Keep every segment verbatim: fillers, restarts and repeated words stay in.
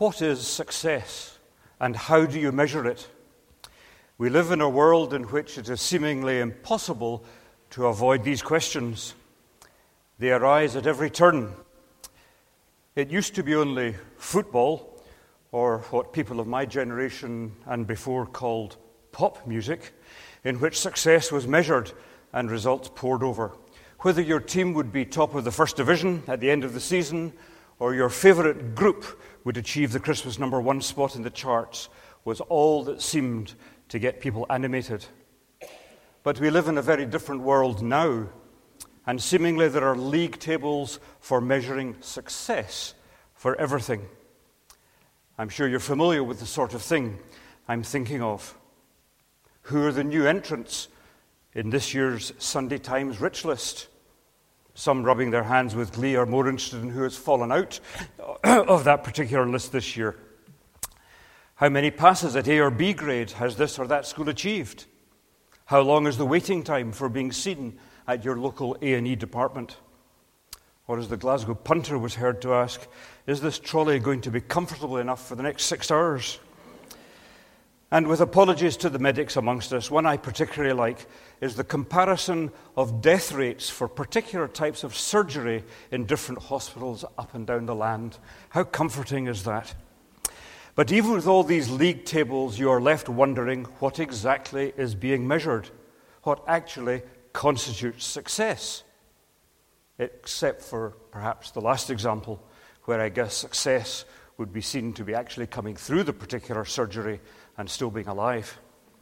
What is success, and how do you measure it? We live in a world in which it is seemingly impossible to avoid these questions. They arise at every turn. It used to be only football, or what people of my generation and before called pop music, in which success was measured and results poured over. Whether your team would be top of the first division at the end of the season, or your favourite group would achieve the Christmas number one spot in the charts, was all that seemed to get people animated. But we live in a very different world now, and seemingly there are league tables for measuring success for everything. I'm sure you're familiar with the sort of thing I'm thinking of. Who are the new entrants in this year's Sunday Times Rich List? Some rubbing their hands with glee are more interested in who has fallen out of that particular list this year. How many passes at A or B grade has this or that school achieved? How long is the waiting time for being seen at your local A and E department? Or as the Glasgow punter was heard to ask, is this trolley going to be comfortable enough for the next six hours? And with apologies to the medics amongst us, one I particularly like is the comparison of death rates for particular types of surgery in different hospitals up and down the land. How comforting is that? But even with all these league tables, you are left wondering what exactly is being measured, what actually constitutes success. Except for perhaps the last example, where I guess success would be seen to be actually coming through the particular surgery and still being alive.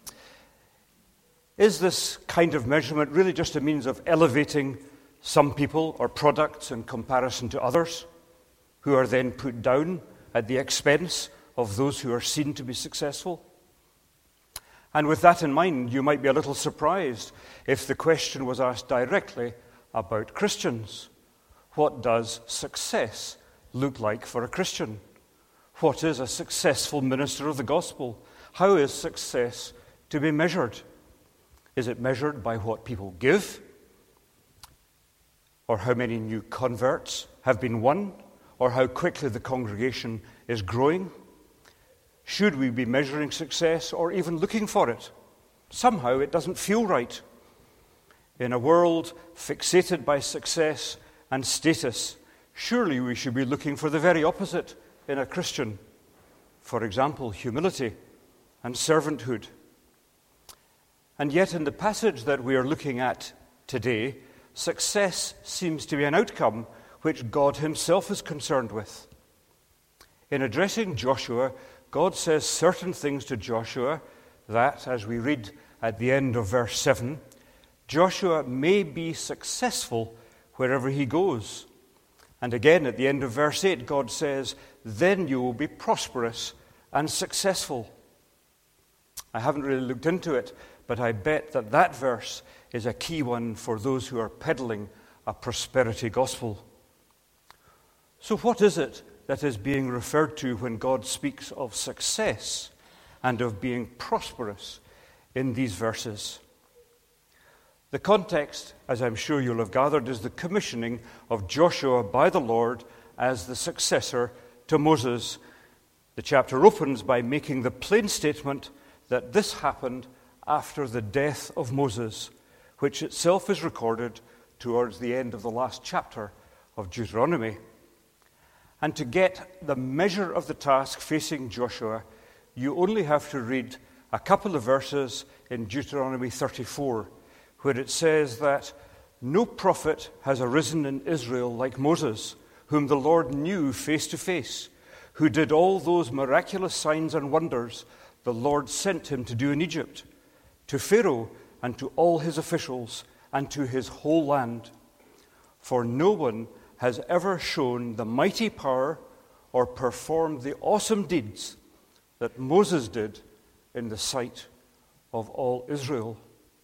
Is this kind of measurement really just a means of elevating some people or products in comparison to others, who are then put down at the expense of those who are seen to be successful? And with that in mind, you might be a little surprised if the question was asked directly about Christians. What does success look like for a Christian? What is a successful minister of the gospel? How is success to be measured? Is it measured by what people give? Or how many new converts have been won? Or how quickly the congregation is growing? Should we be measuring success or even looking for it? Somehow it doesn't feel right. In a world fixated by success and status, surely we should be looking for the very opposite in a Christian. For example, humility and servanthood. And yet in the passage that we are looking at today, success seems to be an outcome which God himself is concerned with. In addressing Joshua, God says certain things to Joshua that, as we read at the end of verse seven, Joshua may be successful wherever he goes. And again at the end of verse eight, God says, then you will be prosperous and successful. I haven't really looked into it, but I bet that that verse is a key one for those who are peddling a prosperity gospel. So what is it that is being referred to when God speaks of success and of being prosperous in these verses? The context, as I'm sure you'll have gathered, is the commissioning of Joshua by the Lord as the successor to Moses. The chapter opens by making the plain statement that this happened after the death of Moses, which itself is recorded towards the end of the last chapter of Deuteronomy. And to get the measure of the task facing Joshua, you only have to read a couple of verses in Deuteronomy thirty-four, where it says that no prophet has arisen in Israel like Moses, whom the Lord knew face to face, who did all those miraculous signs and wonders the Lord sent him to do in Egypt, to Pharaoh and to all his officials and to his whole land. For no one has ever shown the mighty power or performed the awesome deeds that Moses did in the sight of all Israel.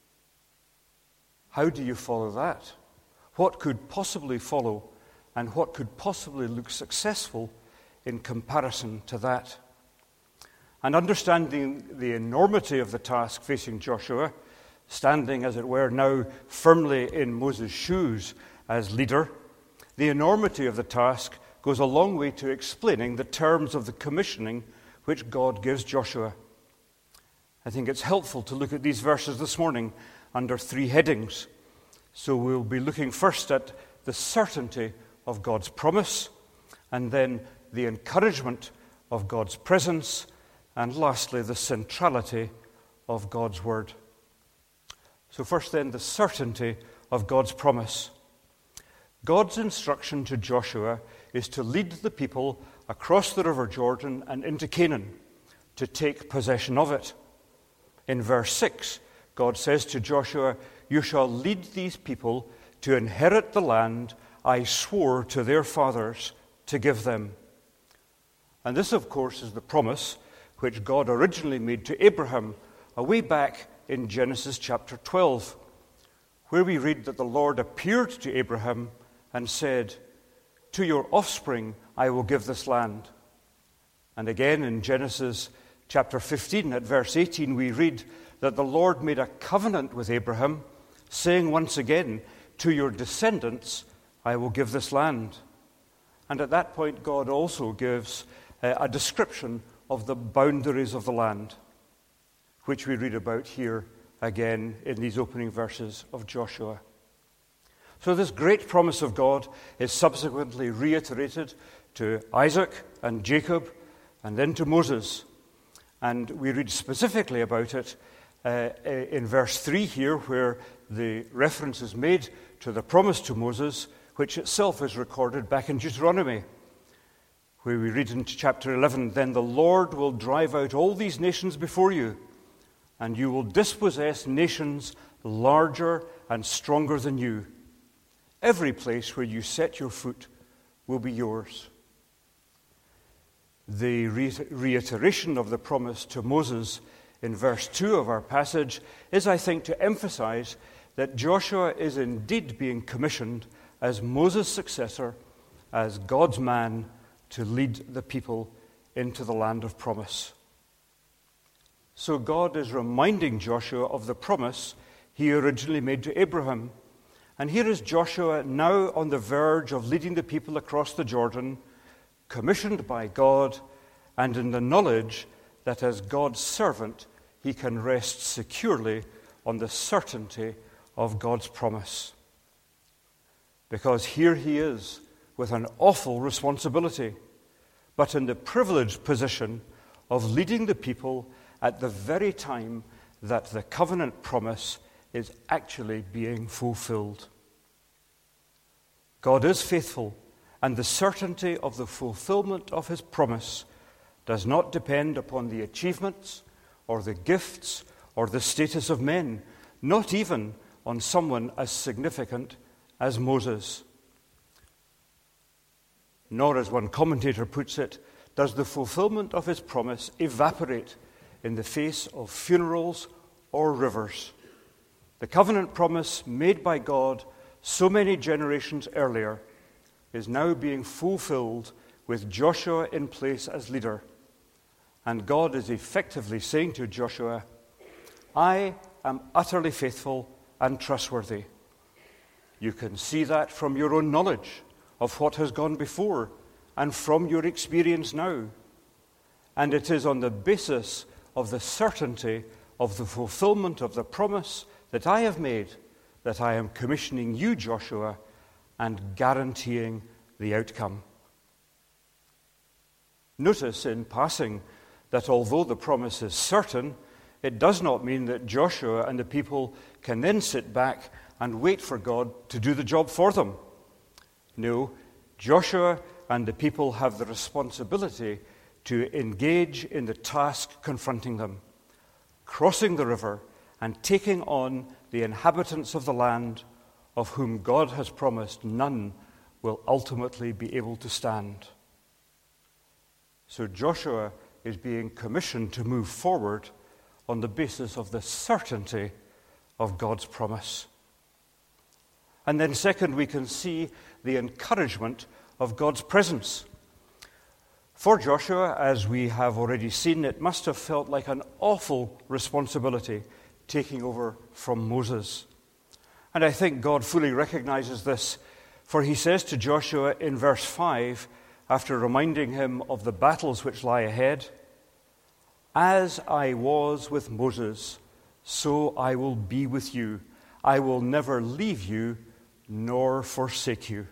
How do you follow that? What could possibly follow, and what could possibly look successful in comparison to that? And understanding the enormity of the task facing Joshua, standing, as it were, now firmly in Moses' shoes as leader, the enormity of the task goes a long way to explaining the terms of the commissioning which God gives Joshua. I think it's helpful to look at these verses this morning under three headings. So we'll be looking first at the certainty of God's promise, and then the encouragement of God's presence, and lastly, the centrality of God's word. So first then, the certainty of God's promise. God's instruction to Joshua is to lead the people across the River Jordan and into Canaan, to take possession of it. In verse six, God says to Joshua, "You shall lead these people to inherit the land I swore to their fathers to give them." And this, of course, is the promise which God originally made to Abraham away back in Genesis chapter twelve, where we read that the Lord appeared to Abraham and said, "To your offspring I will give this land." And again in Genesis chapter fifteen, at verse eighteen, we read that the Lord made a covenant with Abraham, saying once again, "To your descendants I will give this land." And at that point, God also gives uh, a description of the boundaries of the land, which we read about here again in these opening verses of Joshua. So this great promise of God is subsequently reiterated to Isaac and Jacob and then to Moses. And we read specifically about it uh, in verse three here, where the reference is made to the promise to Moses, which itself is recorded back in Deuteronomy, where we read in chapter eleven, "Then the Lord will drive out all these nations before you, and you will dispossess nations larger and stronger than you. Every place where you set your foot will be yours." The reiteration of the promise to Moses in verse two of our passage is, I think, to emphasize that Joshua is indeed being commissioned as Moses' successor, as God's man, to lead the people into the land of promise. So God is reminding Joshua of the promise he originally made to Abraham. And here is Joshua now on the verge of leading the people across the Jordan, commissioned by God, and in the knowledge that as God's servant, he can rest securely on the certainty of God's promise. Because here he is with an awful responsibility, but in the privileged position of leading the people at the very time that the covenant promise is actually being fulfilled. God is faithful, and the certainty of the fulfillment of his promise does not depend upon the achievements or the gifts or the status of men, not even on someone as significant as Moses. Nor, as one commentator puts it, does the fulfillment of his promise evaporate in the face of funerals or rivers. The covenant promise made by God so many generations earlier is now being fulfilled with Joshua in place as leader. And God is effectively saying to Joshua, "I am utterly faithful and trustworthy." You can see that from your own knowledge of what has gone before and from your experience now. And it is on the basis of the certainty of the fulfillment of the promise that I have made that I am commissioning you, Joshua, and guaranteeing the outcome. Notice in passing that although the promise is certain, it does not mean that Joshua and the people can then sit back and wait for God to do the job for them. No, Joshua and the people have the responsibility to engage in the task confronting them, crossing the river and taking on the inhabitants of the land, of whom God has promised none will ultimately be able to stand. So Joshua is being commissioned to move forward on the basis of the certainty of God's promise. And then second, we can see the encouragement of God's presence. For Joshua, as we have already seen, it must have felt like an awful responsibility taking over from Moses. And I think God fully recognizes this, for he says to Joshua in verse five, after reminding him of the battles which lie ahead, "As I was with Moses, so I will be with you. I will never leave you nor forsake you."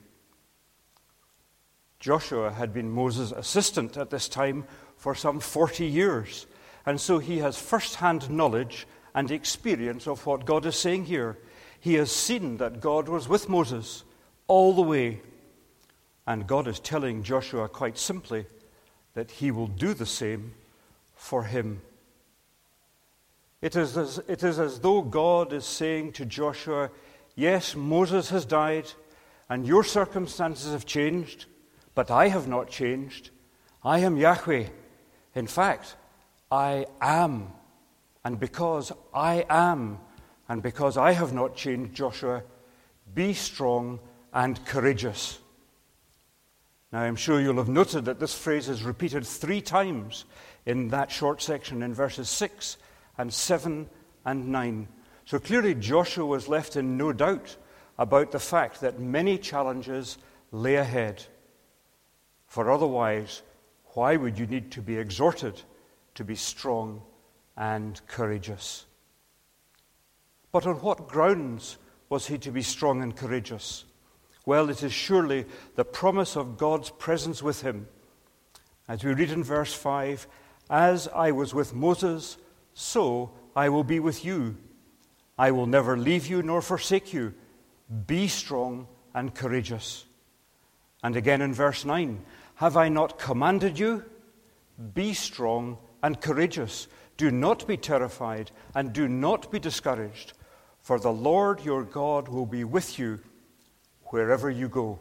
Joshua had been Moses' assistant at this time for some forty years, and so he has first-hand knowledge and experience of what God is saying here. He has seen that God was with Moses all the way, and God is telling Joshua quite simply that he will do the same for him. It is as, it is as though God is saying to Joshua, yes, Moses has died, and your circumstances have changed, but I have not changed. I am Yahweh. In fact, I am. And because I am, and because I have not changed, Joshua, be strong and courageous. Now, I'm sure you'll have noted that this phrase is repeated three times in that short section in verses six and seven and nine. So clearly Joshua was left in no doubt about the fact that many challenges lay ahead. For otherwise, why would you need to be exhorted to be strong and courageous? But on what grounds was he to be strong and courageous? Well, it is surely the promise of God's presence with him. As we read in verse five, "As I was with Moses, so I will be with you. I will never leave you nor forsake you. Be strong and courageous." And again in verse nine, "Have I not commanded you? Be strong and courageous. Do not be terrified and do not be discouraged, for the Lord your God will be with you wherever you go."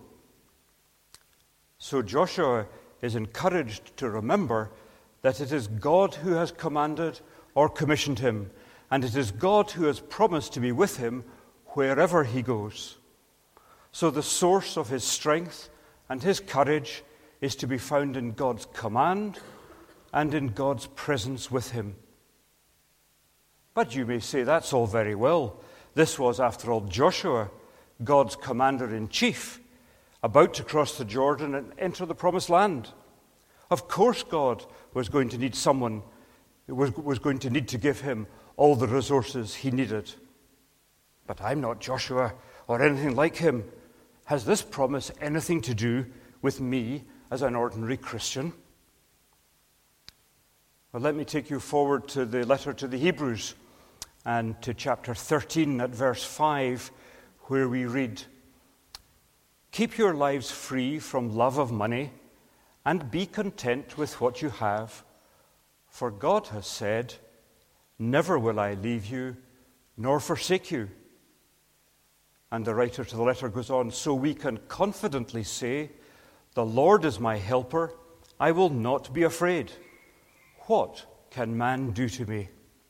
So Joshua is encouraged to remember that it is God who has commanded or commissioned him, and it is God who has promised to be with him wherever he goes. So the source of his strength and his courage is to be found in God's command and in God's presence with him. But you may say, that's all very well. This was, after all, Joshua, God's commander-in-chief, about to cross the Jordan and enter the promised land. Of course God was going to need someone, was, was going to need to give him all the resources he needed. But I'm not Joshua or anything like him. Has this promise anything to do with me as an ordinary Christian? Well, let me take you forward to the letter to the Hebrews and to chapter thirteen at verse five, where we read, "Keep your lives free from love of money and be content with what you have, for God has said, 'Never will I leave you nor forsake you.'" And the writer to the letter goes on, "So we can confidently say, 'The Lord is my helper, I will not be afraid. What can man do to me?'"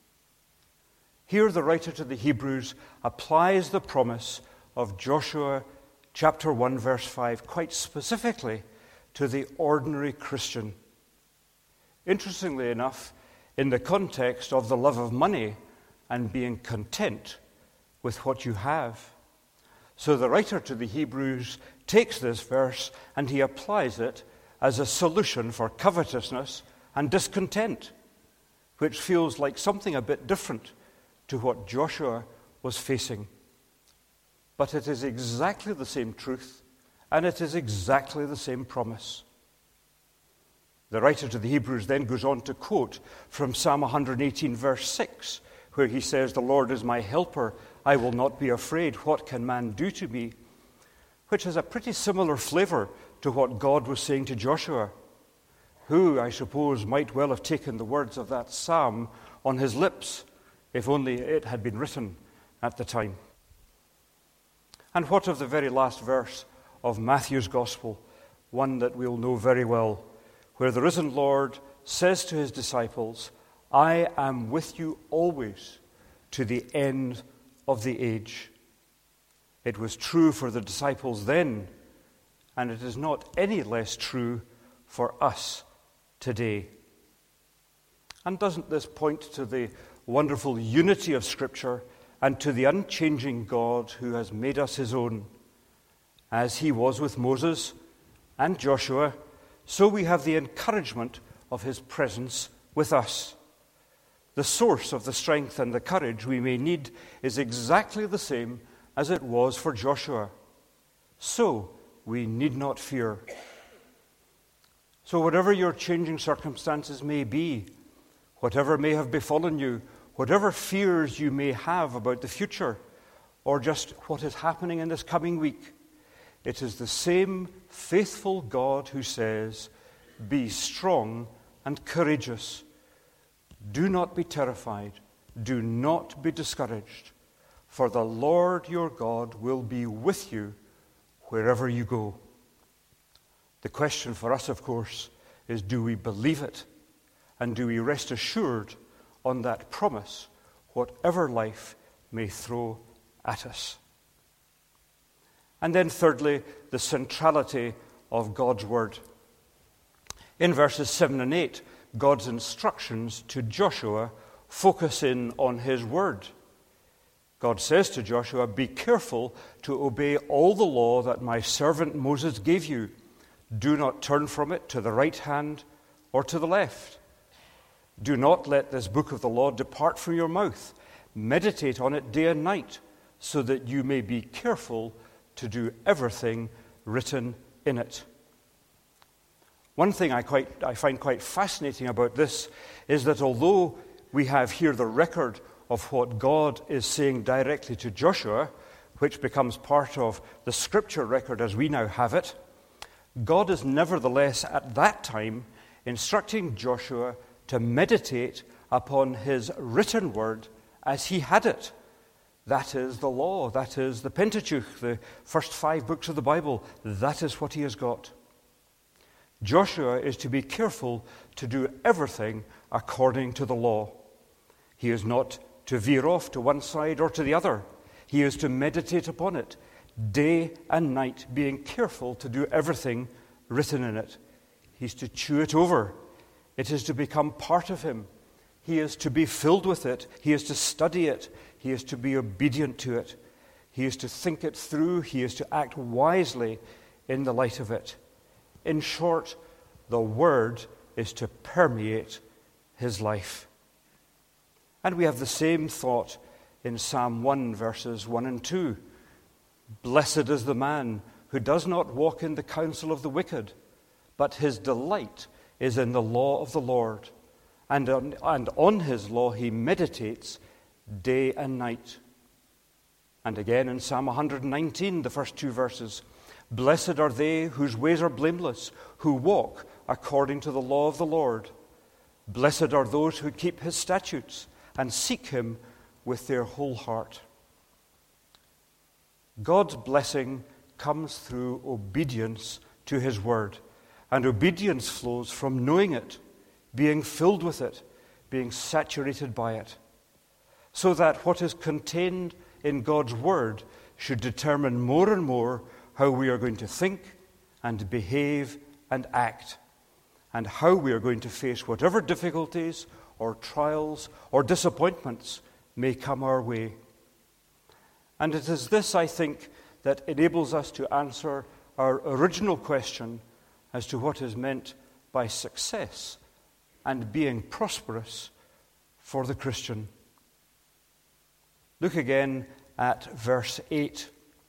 Here the writer to the Hebrews applies the promise of Joshua chapter one verse five quite specifically to the ordinary Christian. Interestingly enough, in the context of the love of money and being content with what you have. So the writer to the Hebrews takes this verse and he applies it as a solution for covetousness and discontent, which feels like something a bit different to what Joshua was facing. But it is exactly the same truth, and it is exactly the same promise. The writer to the Hebrews then goes on to quote from Psalm one eighteen, verse six, where he says, "The Lord is my helper, I will not be afraid. What can man do to me?" Which has a pretty similar flavor to what God was saying to Joshua, who, I suppose, might well have taken the words of that psalm on his lips, if only it had been written at the time. And what of the very last verse of Matthew's Gospel, one that we'll know very well, where the risen Lord says to his disciples, "I am with you always to the end of the age." It was true for the disciples then, and it is not any less true for us today. And doesn't this point to the wonderful unity of Scripture and to the unchanging God who has made us his own? As he was with Moses and Joshua, so we have the encouragement of his presence with us. The source of the strength and the courage we may need is exactly the same as it was for Joshua. So we need not fear. So whatever your changing circumstances may be, whatever may have befallen you, whatever fears you may have about the future, or just what is happening in this coming week, it is the same faithful God who says, "Be strong and courageous. Do not be terrified. Do not be discouraged. For the Lord your God will be with you wherever you go." The question for us, of course, is do we believe it? And do we rest assured on that promise, whatever life may throw at us? And then thirdly, the centrality of God's word. In verses seven and eight, God's instructions to Joshua focus in on his word. God says to Joshua, "Be careful to obey all the law that my servant Moses gave you. Do not turn from it to the right hand or to the left. Do not let this book of the law depart from your mouth. Meditate on it day and night, so that you may be careful to do everything written in it." One thing I, quite, I find quite fascinating about this is that although we have here the record of what God is saying directly to Joshua, which becomes part of the scripture record as we now have it, God is nevertheless at that time instructing Joshua to meditate upon his written word as he had it. That is the law, that is the Pentateuch, the first five books of the Bible. That is what he has got. Joshua is to be careful to do everything according to the law. He is not to veer off to one side or to the other. He is to meditate upon it day and night, being careful to do everything written in it. He's to chew it over. It is to become part of him. He is to be filled with it. He is to study it. He is to be obedient to it. He is to think it through. He is to act wisely in the light of it. In short, the word is to permeate his life. And we have the same thought in Psalm one, verses one and two. "Blessed is the man who does not walk in the counsel of the wicked, but his delight is in the law of the Lord, and on, and on his law he meditates day and night." And again in Psalm one nineteen, the first two verses, "Blessed are they whose ways are blameless, who walk according to the law of the Lord. Blessed are those who keep his statutes and seek him with their whole heart." God's blessing comes through obedience to his word, and obedience flows from knowing it, being filled with it, being saturated by it, so that what is contained in God's word should determine more and more how we are going to think and behave and act, and how we are going to face whatever difficulties or trials or disappointments may come our way. And it is this, I think, that enables us to answer our original question as to what is meant by success and being prosperous for the Christian. Look again at verse eight.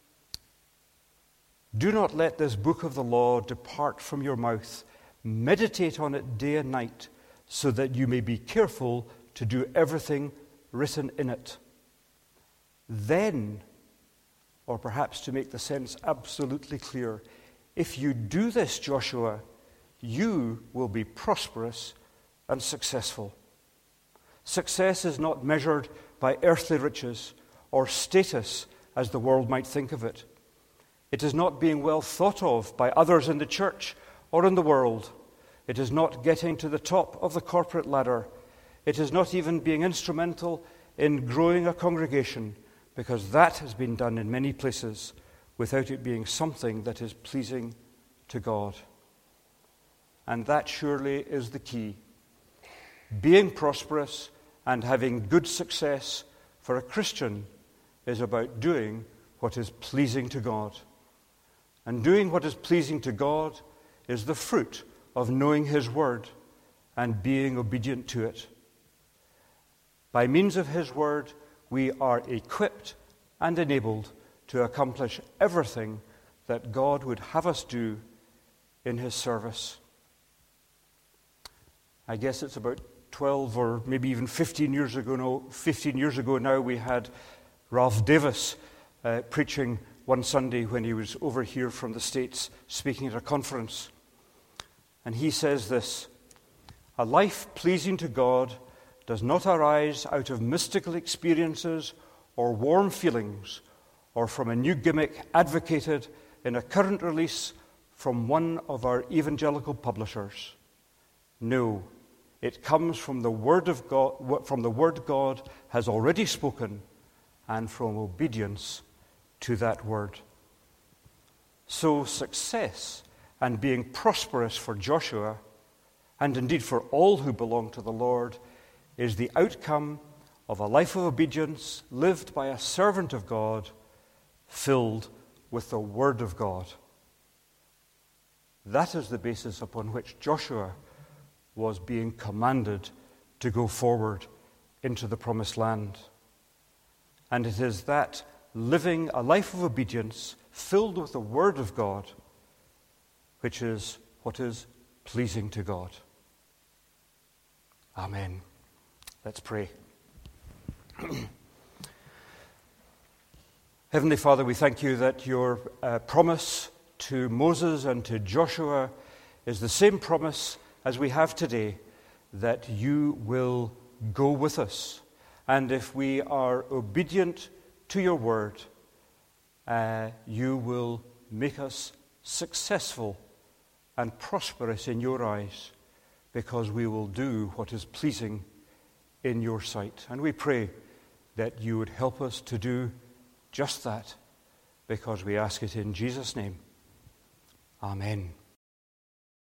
"Do not let this book of the law depart from your mouth. Meditate on it day and night, so that you may be careful to do everything written in it. Then," or perhaps to make the sense absolutely clear, "if you do this, Joshua, you will be prosperous and successful." Success is not measured by earthly riches or status as the world might think of it. It is not being well thought of by others in the church or in the world. It is not getting to the top of the corporate ladder. It is not even being instrumental in growing a congregation, because that has been done in many places without it being something that is pleasing to God. And that surely is the key. Being prosperous and having good success for a Christian is about doing what is pleasing to God. And doing what is pleasing to God is the fruit of knowing His Word and being obedient to it. By means of His Word, we are equipped and enabled to accomplish everything that God would have us do in His service. I guess it's about twelve or maybe even fifteen years ago now, fifteen years ago now we had Ralph Davis uh, preaching one Sunday when he was over here from the States speaking at a conference. And he says this: "A life pleasing to God does not arise out of mystical experiences or warm feelings or from a new gimmick advocated in a current release from one of our evangelical publishers. No, it comes from the word of God, from the word God has already spoken, and from obedience to that word." So success and being prosperous for Joshua, and indeed for all who belong to the Lord, is the outcome of a life of obedience lived by a servant of God, filled with the Word of God. That is the basis upon which Joshua was being commanded to go forward into the promised land. And it is that living a life of obedience filled with the Word of God which is what is pleasing to God. Amen. Let's pray. Heavenly Father, we thank you that your uh, promise to Moses and to Joshua is the same promise as we have today, that you will go with us. And if we are obedient to your word, uh, you will make us successful and prosperous in your eyes, because we will do what is pleasing in your sight. And we pray that you would help us to do just that, because we ask it in Jesus' name. Amen.